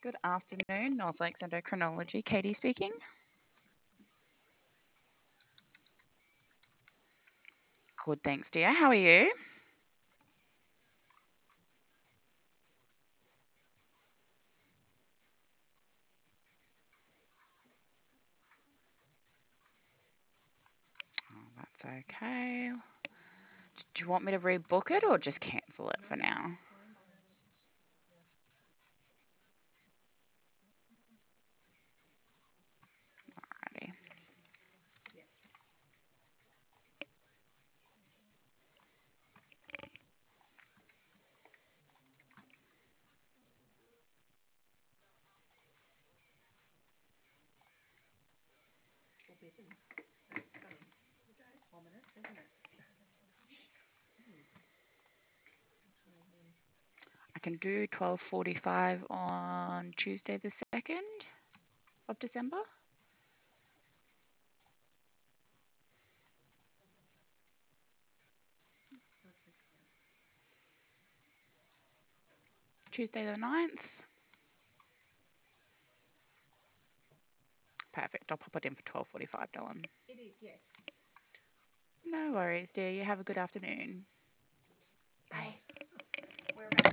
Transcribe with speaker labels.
Speaker 1: Good afternoon, North Lakes Endocrinology. Katie speaking. Good, thanks, dear. How are you? Oh, that's okay. Do you want me to rebook it or just cancel it for now? Alrighty. I can do 12:45 on Tuesday the 2nd of December. Tuesday the 9th. Perfect. I'll pop it in for 12:45, Dylan.
Speaker 2: It is, yes.
Speaker 1: No worries, dear. You have a good afternoon. Bye.
Speaker 2: Whereabouts?